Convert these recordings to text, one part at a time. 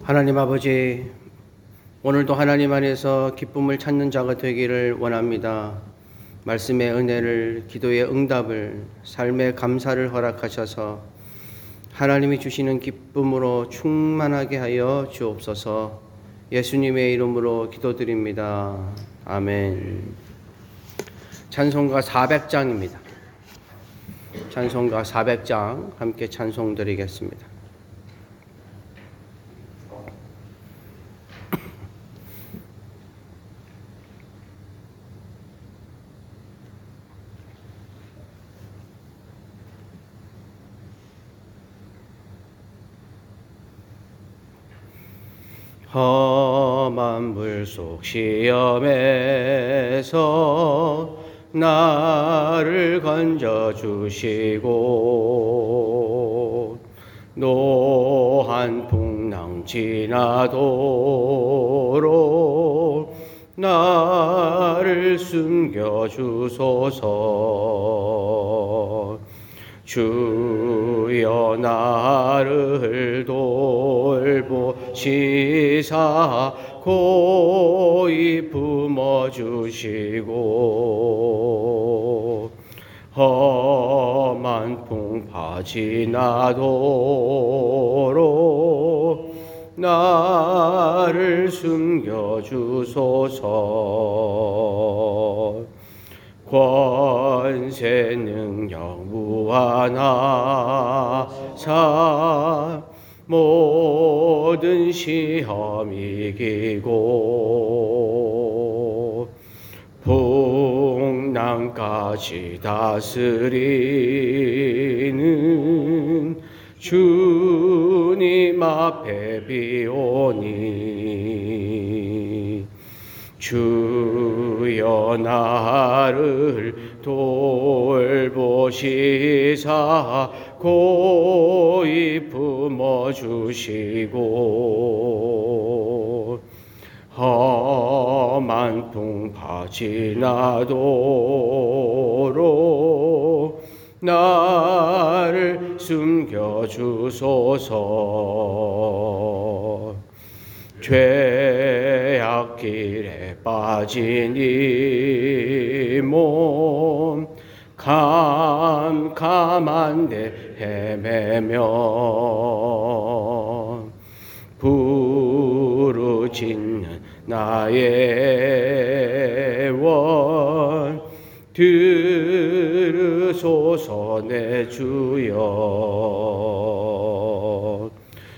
하나님 아버지, 오늘도 하나님 안에서 기쁨을 찾는 자가 되기를 원합니다. 말씀의 은혜를, 기도의 응답을, 삶의 감사를 허락하셔서 하나님이 주시는 기쁨으로 충만하게 하여 주옵소서. 예수님의 이름으로 기도드립니다. 아멘. 찬송가 400장입니다. 찬송가 400장 함께 찬송 드리겠습니다. 험한 물속 시험에서 나를 건져주시고 노한 풍랑 지나도록 나를 숨겨주소서. 주여 나를 돌보시사 고이 품어주시고 험한 풍파 지나도록 나를 숨겨주소서. 권세 능력 무한하사 모든 시험 이기고 풍랑까지 다스리는 주님 앞에 비오니 주여 나를 돌보시사 고이 품어주시고 험한 풍파 지나도록 나를 숨겨주소서. 죄악길에 빠진 이 몸 캄캄한데 헤매며 부르짖는 나의 원 들으소서. 내 주여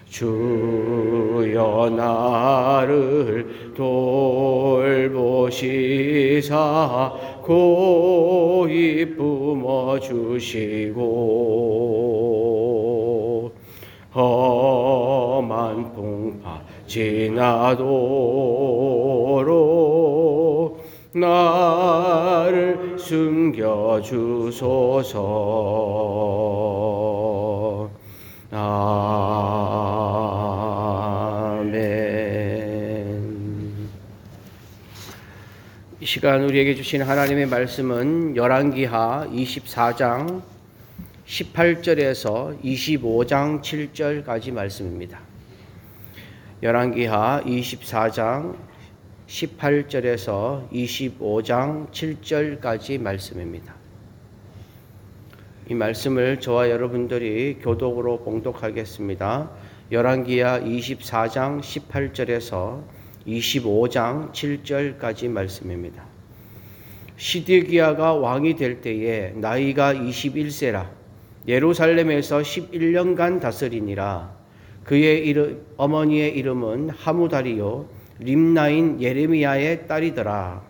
주여 나를 돌보시사 고이 품어주시고 험한 풍파 지나도록 나를 숨겨주소서. 아멘. 이 시간 우리에게 주신 하나님의 말씀은 열왕기하 24장 18절에서 25장 7절까지 말씀입니다. 열왕기하 24장 18절에서 25장 7절까지 말씀입니다. 이 말씀을 저와 여러분들이 교독으로 봉독하겠습니다. 열왕기하 24장 18절에서 25장 7절까지 말씀입니다. 시드기야가 왕이 될 때에 나이가 21세라 예루살렘에서 11년간 다스리니라. 그의 어머니의 이름은 하무달이요 림나인 예레미야의 딸이더라.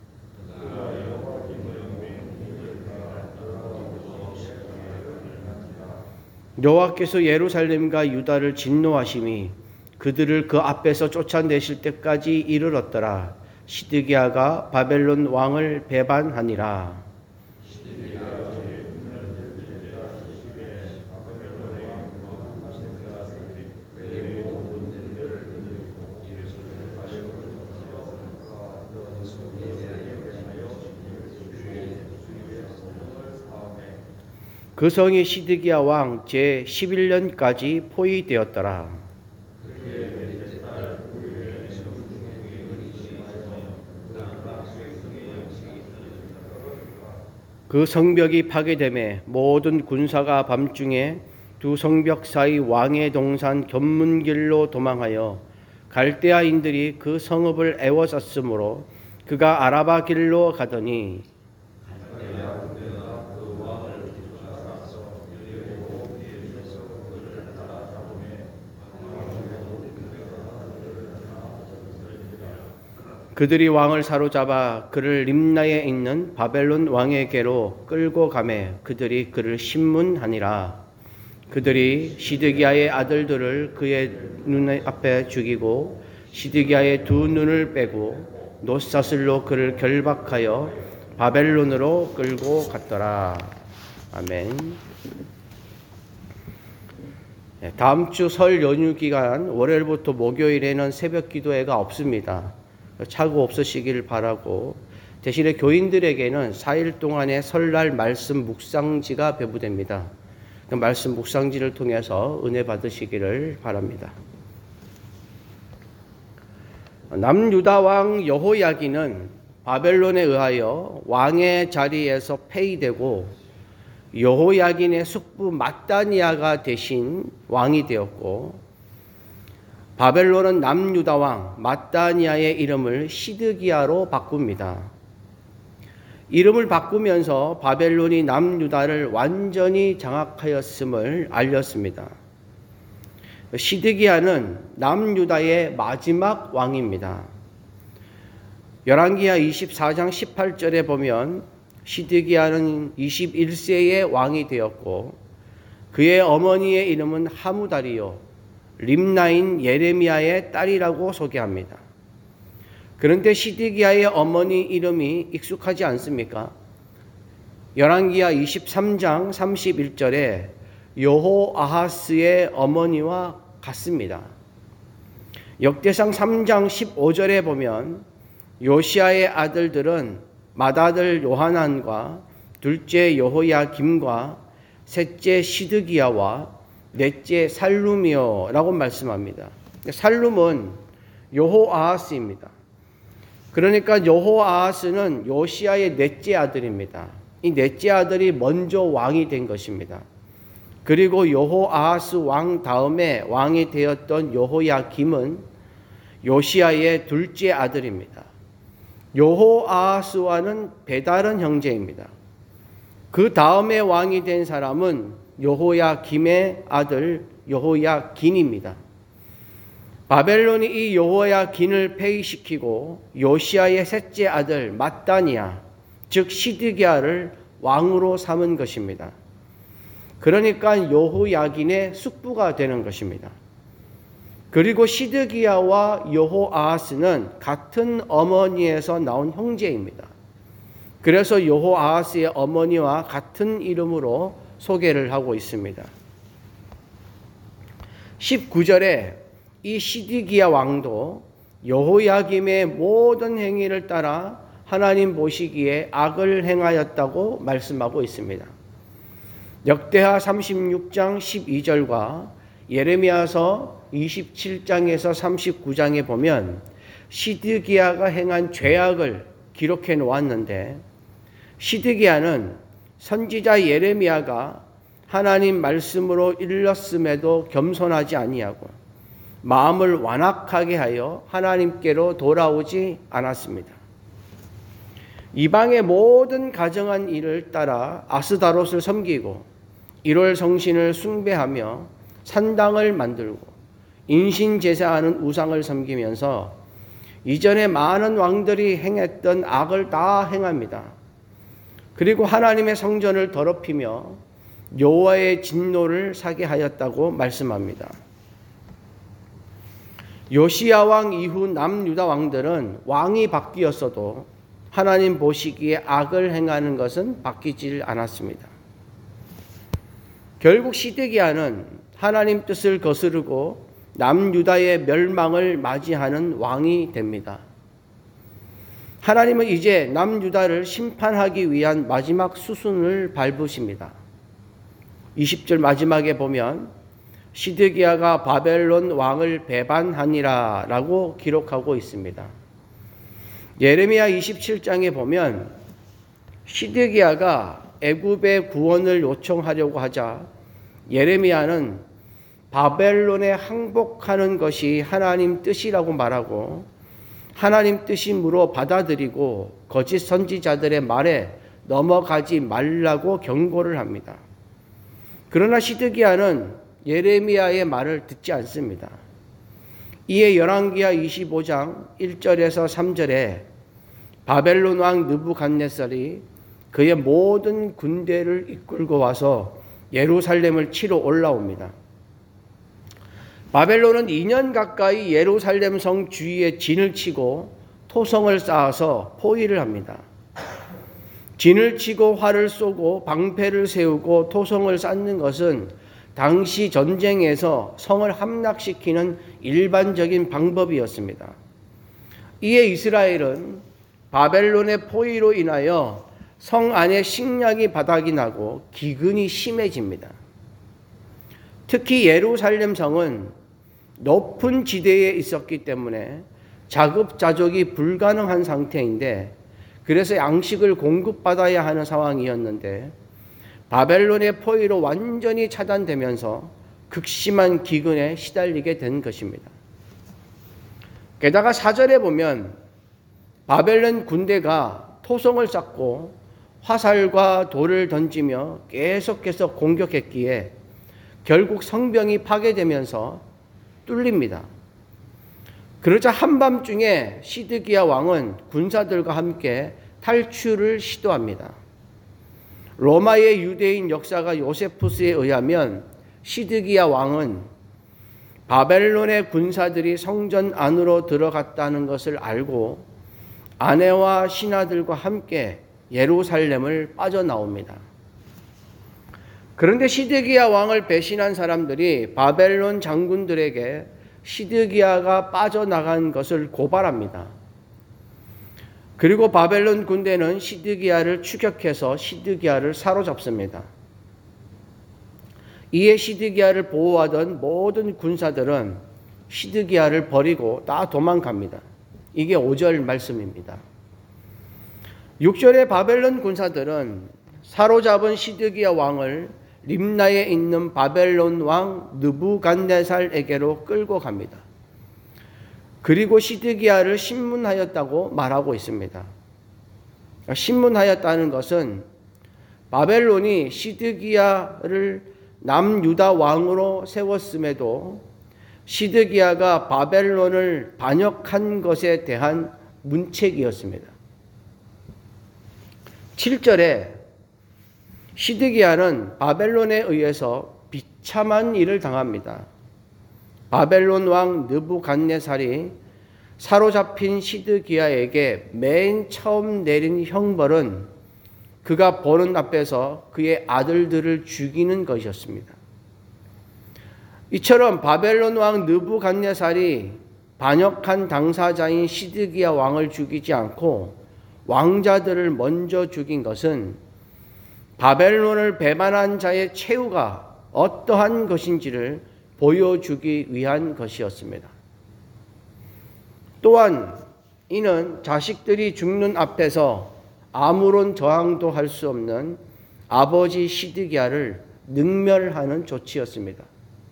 여호와께서 예루살렘과 유다를 진노하심이 그들을 그 앞에서 쫓아내실 때까지 이르렀더라. 시드기야가 바벨론 왕을 배반하니라. 그 성이 시드기야 왕 제 11년까지 포위되었더라. 그 성벽이 파괴됨에 모든 군사가 밤중에 두 성벽 사이 왕의 동산 견문길로 도망하여 갈대아인들이 그 성읍을 에워쌌으므로 그가 아라바 길로 가더니 그들이 왕을 사로잡아 그를 림나에 있는 바벨론 왕에게로 끌고 가매 그들이 그를 신문하니라. 그들이 시드기야의 아들들을 그의 눈 앞에 죽이고 시드기야의 두 눈을 빼고 놋사슬로 그를 결박하여 바벨론으로 끌고 갔더라. 아멘. 다음 주 설 연휴 기간 월요일부터 목요일에는 새벽 기도회가 없습니다. 착오 없으시길 바라고, 대신에 교인들에게는 4일 동안의 설날 말씀 묵상지가 배부됩니다. 그 말씀 묵상지를 통해서 은혜 받으시기를 바랍니다. 남유다 왕 여호야긴은 바벨론에 의하여 왕의 자리에서 폐위되고 여호야긴의 숙부 맏다니아가 대신 왕이 되었고, 바벨론은 남유다 왕 맏다니아의 이름을 시드기야로 바꿉니다. 이름을 바꾸면서 바벨론이 남유다를 완전히 장악하였음을 알렸습니다. 시드기야는 남유다의 마지막 왕입니다. 열왕기하 24장 18절에 보면 시드기야는 21세의 왕이 되었고 그의 어머니의 이름은 하무다리요 림나인 예레미야의 딸이라고 소개합니다. 그런데 시드기야의 어머니 이름이 익숙하지 않습니까? 열왕기하 23장 31절에 여호아하스의 어머니와 같습니다. 역대상 3장 15절에 보면 요시야의 아들들은 맏아들 요하난과 둘째 여호야김과 셋째 시드기야와 넷째 살룸이요 라고 말씀합니다. 살룸은 여호아하스입니다. 그러니까 여호아하스는 요시야의 넷째 아들입니다. 이 넷째 아들이 먼저 왕이 된 것입니다. 그리고 여호아하스 왕 다음에 왕이 되었던 여호야김은 요시야의 둘째 아들입니다. 여호아하스와는 배다른 형제입니다. 그 다음에 왕이 된 사람은 여호야김의 아들 여호야긴입니다. 바벨론이 이 여호야긴을 폐위시키고 요시야의 셋째 아들 맏다니아, 즉 시드기야를 왕으로 삼은 것입니다. 그러니까 여호야긴의 숙부가 되는 것입니다. 그리고 시드기야와 여호아하스는 같은 어머니에서 나온 형제입니다. 그래서 여호아하스의 어머니와 같은 이름으로 소개를 하고 있습니다. 19절에 이 시드기야 왕도 여호야김의 모든 행위를 따라 하나님 보시기에 악을 행하였다고 말씀하고 있습니다. 역대하 36장 12절과 예레미야서 27장에서 39장에 보면 시드기야가 행한 죄악을 기록해 놓았는데, 시드기야는 선지자 예레미야가 하나님 말씀으로 일렀음에도 겸손하지 아니하고 마음을 완악하게 하여 하나님께로 돌아오지 않았습니다. 이방의 모든 가정한 일을 따라 아스다롯을 섬기고 1월 성신을 숭배하며 산당을 만들고 인신제사하는 우상을 섬기면서 이전에 많은 왕들이 행했던 악을 다 행합니다. 그리고 하나님의 성전을 더럽히며 여호와의 진노를 사게 하였다고 말씀합니다. 요시야 왕 이후 남유다 왕들은 왕이 바뀌었어도 하나님 보시기에 악을 행하는 것은 바뀌질 않았습니다. 결국 시드기야는 하나님 뜻을 거스르고 남유다의 멸망을 맞이하는 왕이 됩니다. 하나님은 이제 남유다를 심판하기 위한 마지막 수순을 밟으십니다. 20절 마지막에 보면 시드기야가 바벨론 왕을 배반하니라 라고 기록하고 있습니다. 예레미야 27장에 보면 시드기야가 애굽의 구원을 요청하려고 하자 예레미야는 바벨론에 항복하는 것이 하나님 뜻이라고 말하고 하나님 뜻임으로 받아들이고 거짓 선지자들의 말에 넘어가지 말라고 경고를 합니다. 그러나 시드기야는 예레미야의 말을 듣지 않습니다. 이에 열왕기하 25장 1절에서 3절에 바벨론 왕 느부갓네살이 그의 모든 군대를 이끌고 와서 예루살렘을 치러 올라옵니다. 바벨론은 2년 가까이 예루살렘 성 주위에 진을 치고 토성을 쌓아서 포위를 합니다. 진을 치고 활을 쏘고 방패를 세우고 토성을 쌓는 것은 당시 전쟁에서 성을 함락시키는 일반적인 방법이었습니다. 이에 이스라엘은 바벨론의 포위로 인하여 성 안에 식량이 바닥이 나고 기근이 심해집니다. 특히 예루살렘 성은 높은 지대에 있었기 때문에 자급자족이 불가능한 상태인데 그래서 양식을 공급받아야 하는 상황이었는데 바벨론의 포위로 완전히 차단되면서 극심한 기근에 시달리게 된 것입니다. 게다가 4절에 보면 바벨론 군대가 토성을 쌓고 화살과 돌을 던지며 계속해서 공격했기에 결국 성벽이 파괴되면서 뚫립니다. 그러자 한밤중에 시드기야 왕은 군사들과 함께 탈출을 시도합니다. 로마의 유대인 역사가 요세푸스에 의하면 시드기야 왕은 바벨론의 군사들이 성전 안으로 들어갔다는 것을 알고 아내와 신하들과 함께 예루살렘을 빠져나옵니다. 그런데 시드기야 왕을 배신한 사람들이 바벨론 장군들에게 시드기야가 빠져나간 것을 고발합니다. 그리고 바벨론 군대는 시드기야를 추격해서 시드기야를 사로잡습니다. 이에 시드기야를 보호하던 모든 군사들은 시드기야를 버리고 다 도망갑니다. 이게 5절 말씀입니다. 6절에 바벨론 군사들은 사로잡은 시드기야 왕을 림나에 있는 바벨론 왕 느부갓네살에게로 끌고 갑니다. 그리고 시드기야를 신문하였다고 말하고 있습니다. 신문하였다는 것은 바벨론이 시드기야를 남유다 왕으로 세웠음에도 시드기야가 바벨론을 반역한 것에 대한 문책이었습니다. 7절에 시드기야는 바벨론에 의해서 비참한 일을 당합니다. 바벨론 왕 느부갓네살이 사로잡힌 시드기야에게 맨 처음 내린 형벌은 그가 보는 앞에서 그의 아들들을 죽이는 것이었습니다. 이처럼 바벨론 왕 느부갓네살이 반역한 당사자인 시드기야 왕을 죽이지 않고 왕자들을 먼저 죽인 것은 바벨론을 배반한 자의 최후가 어떠한 것인지를 보여주기 위한 것이었습니다. 또한 이는 자식들이 죽는 앞에서 아무런 저항도 할 수 없는 아버지 시드기야를 능멸하는 조치였습니다.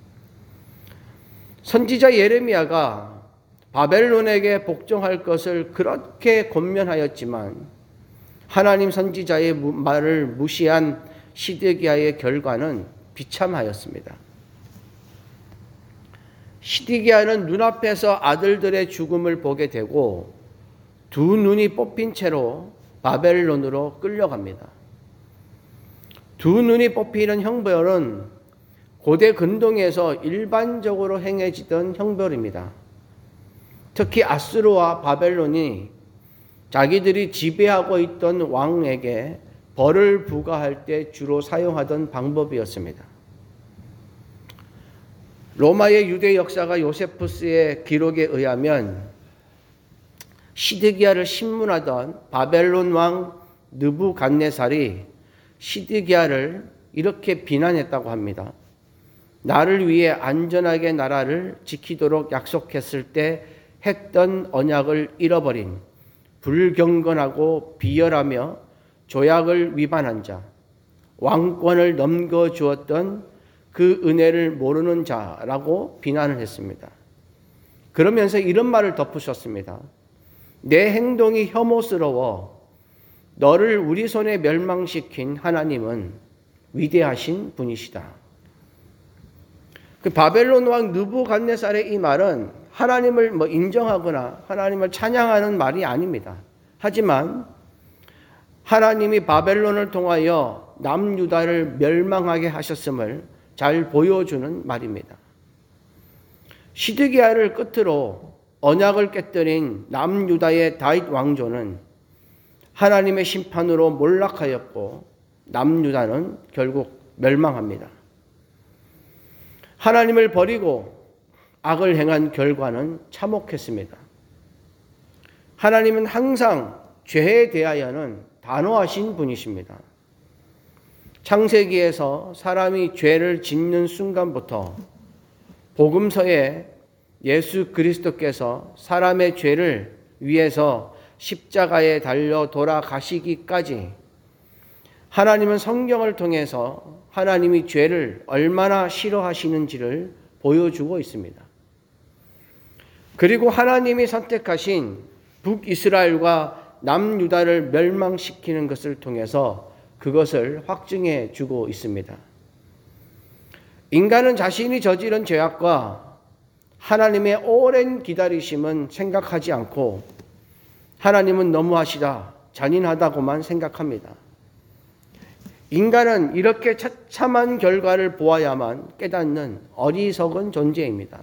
선지자 예레미야가 바벨론에게 복종할 것을 그렇게 권면하였지만 하나님 선지자의 말을 무시한 시드기야의 결과는 비참하였습니다. 시드기야는 눈앞에서 아들들의 죽음을 보게 되고 두 눈이 뽑힌 채로 바벨론으로 끌려갑니다. 두 눈이 뽑히는 형벌은 고대 근동에서 일반적으로 행해지던 형벌입니다. 특히 아수르와 바벨론이 자기들이 지배하고 있던 왕에게 벌을 부과할 때 주로 사용하던 방법이었습니다. 로마의 유대 역사가 요세푸스의 기록에 의하면 시드기야를 신문하던 바벨론 왕 느부갓네살이 시드기야를 이렇게 비난했다고 합니다. 나를 위해 안전하게 나라를 지키도록 약속했을 때 했던 언약을 잃어버린 불경건하고 비열하며 조약을 위반한 자, 왕권을 넘겨주었던 그 은혜를 모르는 자라고 비난을 했습니다. 그러면서 이런 말을 덧붙였습니다. 내 행동이 혐오스러워 너를 우리 손에 멸망시킨 하나님은 위대하신 분이시다. 그 바벨론 왕 느부갓네살의 이 말은 하나님을 인정하거나 하나님을 찬양하는 말이 아닙니다. 하지만 하나님이 바벨론을 통하여 남유다를 멸망하게 하셨음을 잘 보여주는 말입니다. 시드기야를 끝으로 언약을 깨뜨린 남유다의 다윗 왕조는 하나님의 심판으로 몰락하였고 남유다는 결국 멸망합니다. 하나님을 버리고 악을 행한 결과는 참혹했습니다. 하나님은 항상 죄에 대하여는 단호하신 분이십니다. 창세기에서 사람이 죄를 짓는 순간부터 복음서에 예수 그리스도께서 사람의 죄를 위해서 십자가에 달려 돌아가시기까지 하나님은 성경을 통해서 하나님이 죄를 얼마나 싫어하시는지를 보여주고 있습니다. 그리고 하나님이 선택하신 북이스라엘과 남유다를 멸망시키는 것을 통해서 그것을 확증해 주고 있습니다. 인간은 자신이 저지른 죄악과 하나님의 오랜 기다리심은 생각하지 않고 하나님은 너무하시다, 잔인하다고만 생각합니다. 인간은 이렇게 처참한 결과를 보아야만 깨닫는 어리석은 존재입니다.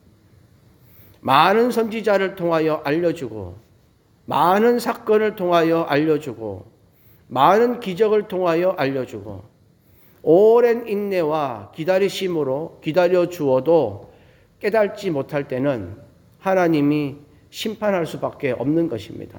많은 선지자를 통하여 알려주고 많은 사건을 통하여 알려주고 많은 기적을 통하여 알려주고 오랜 인내와 기다리심으로 기다려 주어도 깨닫지 못할 때는 하나님이 심판할 수밖에 없는 것입니다.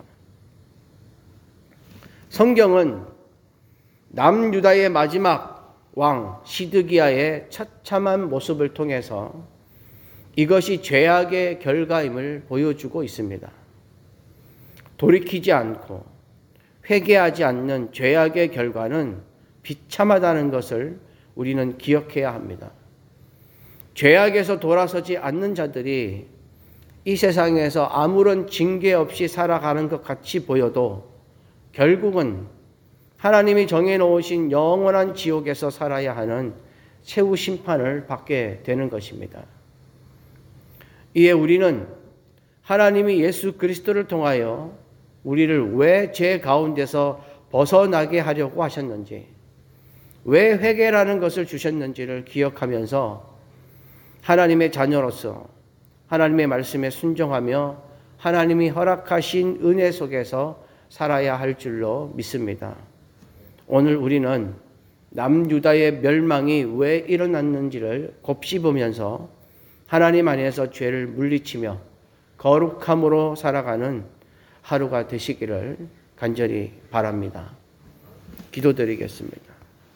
성경은 남유다의 마지막 왕 시드기야의 처참한 모습을 통해서 이것이 죄악의 결과임을 보여주고 있습니다. 돌이키지 않고 회개하지 않는 죄악의 결과는 비참하다는 것을 우리는 기억해야 합니다. 죄악에서 돌아서지 않는 자들이 이 세상에서 아무런 징계 없이 살아가는 것 같이 보여도 결국은 하나님이 정해놓으신 영원한 지옥에서 살아야 하는 최후 심판을 받게 되는 것입니다. 이에 우리는 하나님이 예수 그리스도를 통하여 우리를 왜 죄 가운데서 벗어나게 하려고 하셨는지, 왜 회개라는 것을 주셨는지를 기억하면서 하나님의 자녀로서 하나님의 말씀에 순종하며 하나님이 허락하신 은혜 속에서 살아야 할 줄로 믿습니다. 오늘 우리는 남유다의 멸망이 왜 일어났는지를 곱씹으면서 하나님 안에서 죄를 물리치며 거룩함으로 살아가는 하루가 되시기를 간절히 바랍니다. 기도드리겠습니다.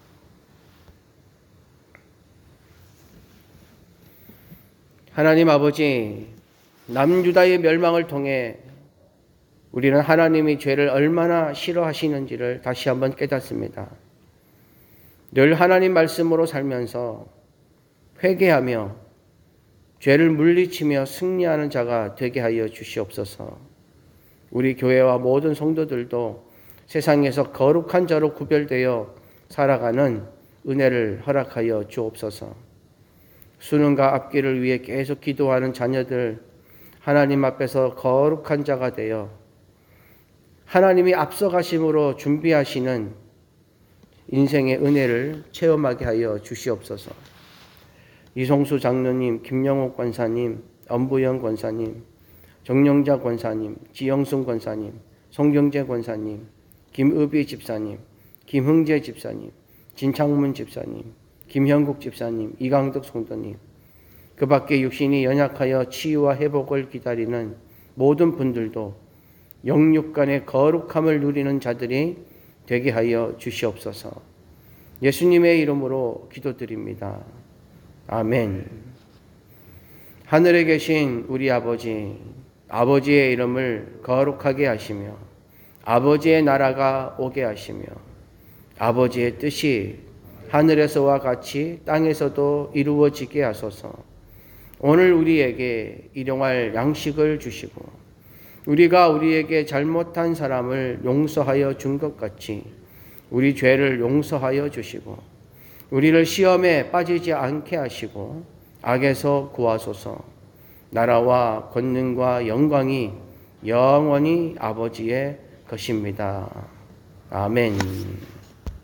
하나님 아버지, 남유다의 멸망을 통해 우리는 하나님이 죄를 얼마나 싫어하시는지를 다시 한번 깨닫습니다. 늘 하나님 말씀으로 살면서 회개하며 죄를 물리치며 승리하는 자가 되게 하여 주시옵소서. 우리 교회와 모든 성도들도 세상에서 거룩한 자로 구별되어 살아가는 은혜를 허락하여 주옵소서. 수능과 앞길을 위해 계속 기도하는 자녀들, 하나님 앞에서 거룩한 자가 되어 하나님이 앞서가심으로 준비하시는 인생의 은혜를 체험하게 하여 주시옵소서. 이송수 장로님, 김영옥 권사님, 엄부영 권사님, 정영자 권사님, 지영순 권사님, 송경재 권사님, 김의비 집사님, 김흥재 집사님, 진창문 집사님, 김형국 집사님, 이강덕 성도님, 그 밖에 육신이 연약하여 치유와 회복을 기다리는 모든 분들도 영육 간의 거룩함을 누리는 자들이 되게 하여 주시옵소서. 예수님의 이름으로 기도드립니다. 아멘. 하늘에 계신 우리 아버지, 아버지의 이름을 거룩하게 하시며 아버지의 나라가 오게 하시며 아버지의 뜻이 하늘에서와 같이 땅에서도 이루어지게 하소서. 오늘 우리에게 일용할 양식을 주시고 우리가 우리에게 잘못한 사람을 용서하여 준 것 같이 우리 죄를 용서하여 주시고 우리를 시험에 빠지지 않게 하시고 악에서 구하소서. 나라와 권능과 영광이 영원히 아버지의 것입니다. 아멘.